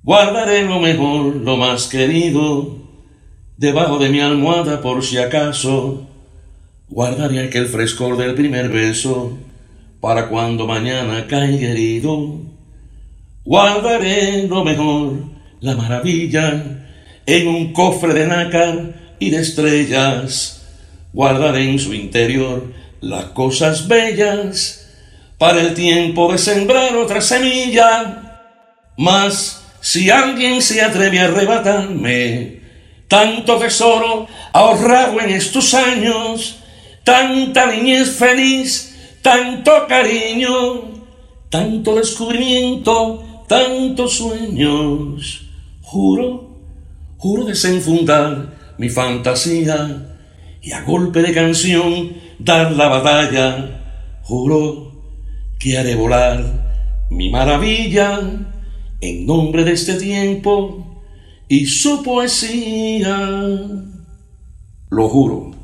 Guardaré lo mejor, lo más querido, debajo de mi almohada por si acaso. Guardaré aquel frescor del primer beso para cuando mañana caiga herido. Guardaré lo mejor, la maravilla, en un cofre de nácar y de estrellas. Guardaré en su interior las cosas bellas para el tiempo de sembrar otra semilla. Mas si alguien se atreve a arrebatarme tanto tesoro ahorrado en estos años, tanta niñez feliz, tanto cariño, tanto descubrimiento, tantos sueños, juro desenfundar mi fantasía y a golpe de canción dar la batalla. Juro que haré volar mi maravilla en nombre de este tiempo y su poesía. Lo juro.